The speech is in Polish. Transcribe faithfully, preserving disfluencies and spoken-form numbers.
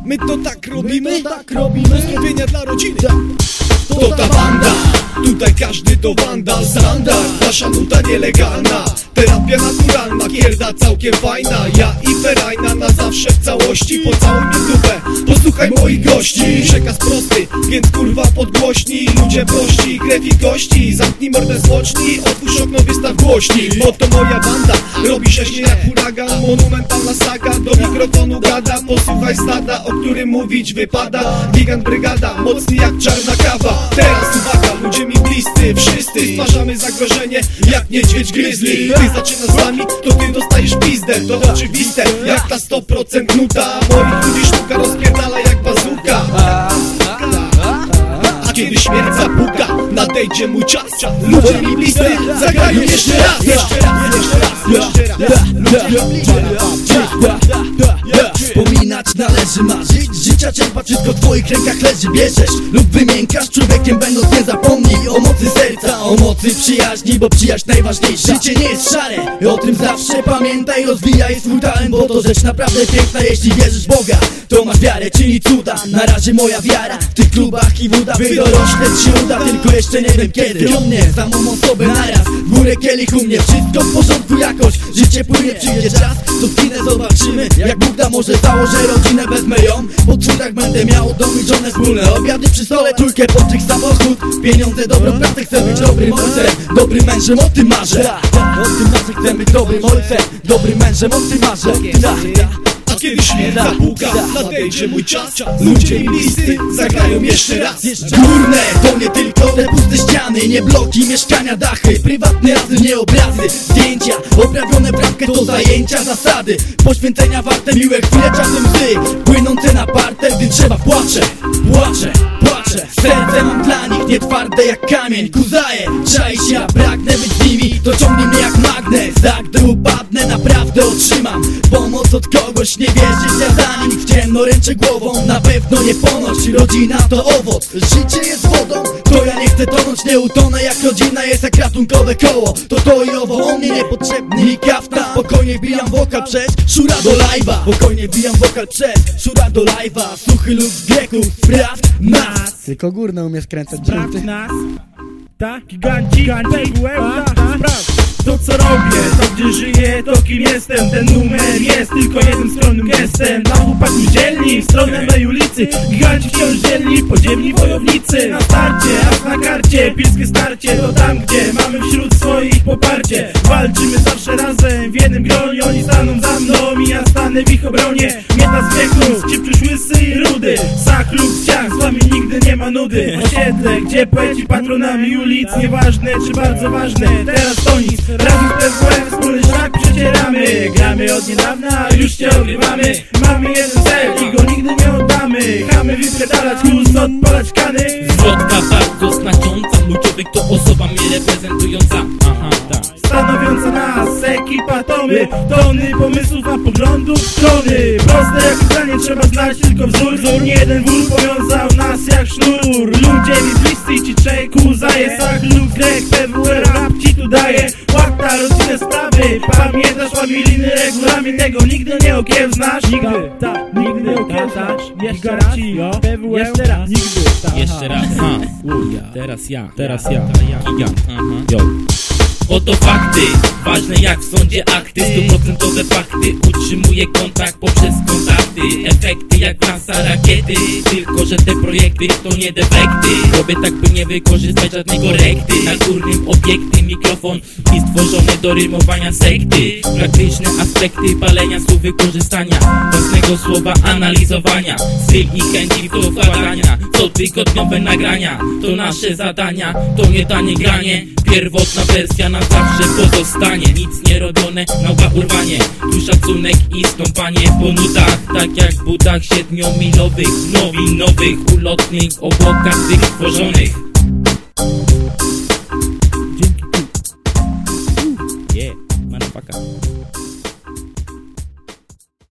My to tak robimy, My to tak robimy. Pozdrowienia dla rodziny. To ta banda, tutaj każdy to wandal. Standard, nasza nuta nielegalna. Terapia naturalna, kierda całkiem fajna. Ja i Ferajna na zawsze w całości. Pocałuj mnie w dupę, posłuchaj moich gości. Przekaz prosty, więc kurwa podgłośnij. Ludzie prości, krew i kości. Zamknij mordę, złocznij, otwórz okno, wystaw głośnik. Bo to moja banda, robi rzeźnie jak huragan. Monumentalna saga, do mikrofonu gada. Posłuchaj stada, o którym mówić wypada. Gigant brygada, mocny jak czarna kawa. Teraz uwaga, ludzie mi bliscy, wszyscy stwarzamy zagrożenie jak niedźwiedź gryzli. Ty zaczynasz z nami, to ty dostajesz pizdę. To oczywiste, jak ta sto procent nuta. Moich ludzi sztuka rozpierdala jak bazuka. A kiedy śmierć zapuka, nadejdzie mój czas. Ludzie mi bliscy, zagrają jeszcze raz. Jeszcze raz, jeszcze raz, jeszcze raz. Wspominać należy, marzyć, życia czerpać, wszystko w twoich rękach leży. Bierzesz lub wymiękasz, człowiekiem będąc nie zapomnij o mocy serca, o mocy przyjaźni, bo przyjaźń najważniejsza. Życie nie jest szare, o tym zawsze pamiętaj. Rozwijaj swój talent, bo to rzecz naprawdę piękna. Jeśli wierzysz w Boga, to masz wiarę, czyni cuda. Na razie moja wiara w tych klubach i wódach. Wy dorośleć się uda, tylko jeszcze nie wiem kiedy. O mnie, samą osobę naraz, w górę kielich u mnie. Wszystko w porządku jakoś, życie płynie, przyjdzie czas, to zginę, zobaczymy. Jak Bóg da, może założę rodzinę, wezmę ją. Po cudach będę miał dom i żonę, wspólne obiady przy stole, trójkę poczych, samochód, pieniądze, dobrą pracę. Chcę być dobrym ojcem, dobrym mężem, o tym marzę. O tym marzę, chcę być dobrym ojcem, dobrym mężem, o tym marzę. A kiedy śmierć zapuka, nadejdzie mój czas. Ludzie mi bliscy, zagrają jeszcze raz. Górne, to nie tylko te puste ściany, nie bloki, mieszkania, dachy, prywatne razy, nie obrazy. Zdjęcia, oprawione w ramkę, to zajęcia, zasady, poświęcenia warte, miłe chwile, czasem łzy płynące na parter, gdy trzeba płaczę, płaczę, płaczę. Serce mam dla nich, nie twarde jak kamień. Kuzaje, czai się, a pragnę być z nimi. To ciągnie mnie jak magnes, a gdy upadnę, naprawdę otrzymam pomoc od kogoś. Nie wierzysz, ja za nim w ciemno ręczę głową. Na pewno nie ponoć, rodzina to owoc. Życie jest wodą, to ja nie chcę tonąć. Nie utonę, jak rodzina jest jak ratunkowe koło. To to i owo, on mnie niepotrzebny i kaftan. Spokojnie wbijam wokal przez Szura do live'a. Spokojnie wbijam wokal przez Szura do live'a. Suchy lud z grieków, sprawdź nas. Tylko górne umie skręcać. Sprawdź nas. Tak, giganci, giganci, sprawdź. To co robię, to gdzie żyję, to kim jestem. Ten numer jest tylko jednym skromnym gestem. Dla chłopaków dzielni, w stronę mej ulicy. Giganci wciąż dzielni, podziemni wojownicy. Na starcie, aż na karcie, pilskie starcie. To tam, gdzie mamy wśród swoich poparcie. Walczymy zawsze razem, w jednym gronie. Oni staną za mną i ja stanę w ich obronie. Mieta z wieków, ci przyszły łysy i rudy. Sach lub ciach, z wami nigdy nie ma nudy. Osiedle, gdzie poeci patronami ulic. Nieważne czy bardzo ważne, teraz to nic. Razem z P W M wspólny szlak przecieramy. Gramy od niedawna, już się ogrywamy. Mamy jeden cel i go nigdy nie oddamy. Chamy wypierdalać kus, odpalać kany. Zwrotka bardzo znacząca, mój człowiek to osoba mnie reprezentująca. Aha, tak. Stanowiąca nas ekipa to my. Tony pomysłów, a poglądów strony. Proste jak zdanie, trzeba znać tylko wzór. Wzór, nie jeden wór powiązał nas jak sznur. Ludzie mi bliscy, ci trzej kuzaje. Sach lub grek, P W R rap ci tu daje. Łata, rodzinne sprawy, pamiętasz familijny regulamin. Tego nigdy nie okiełznasz. Nigdy, tak, nigdy nie okiełznasz. Jeszcze raz, P W R, jeszcze raz, nigdy, tak. Jeszcze raz, ha, teraz ja, teraz ja, gigant, aha, yo. Oto fakty, ważne jak w sądzie akty. Stuprocentowe fakty, utrzymuję kontakt poprzez kontakty. Efekty jak klasa rakiety. Tylko że te projekty to nie defekty. Robię tak by nie wykorzystać żadnej korekty. Na górnym obiekty mikrofon i stworzony do rymowania sekty. Praktyczne aspekty palenia słów wykorzystania. Własnego słowa analizowania. Styl i chęci do wkładania. Cotygodniowe nagrania to nasze zadania. To nie tanie granie. Pierwotna wersja na zawsze pozostanie. Nic nie robione, nauka urwanie. Tu szacunek i stąpanie po nutach. Tak jak w budach siedmiomilowych, nowi nowych ulotnych obłokach tych stworzonych.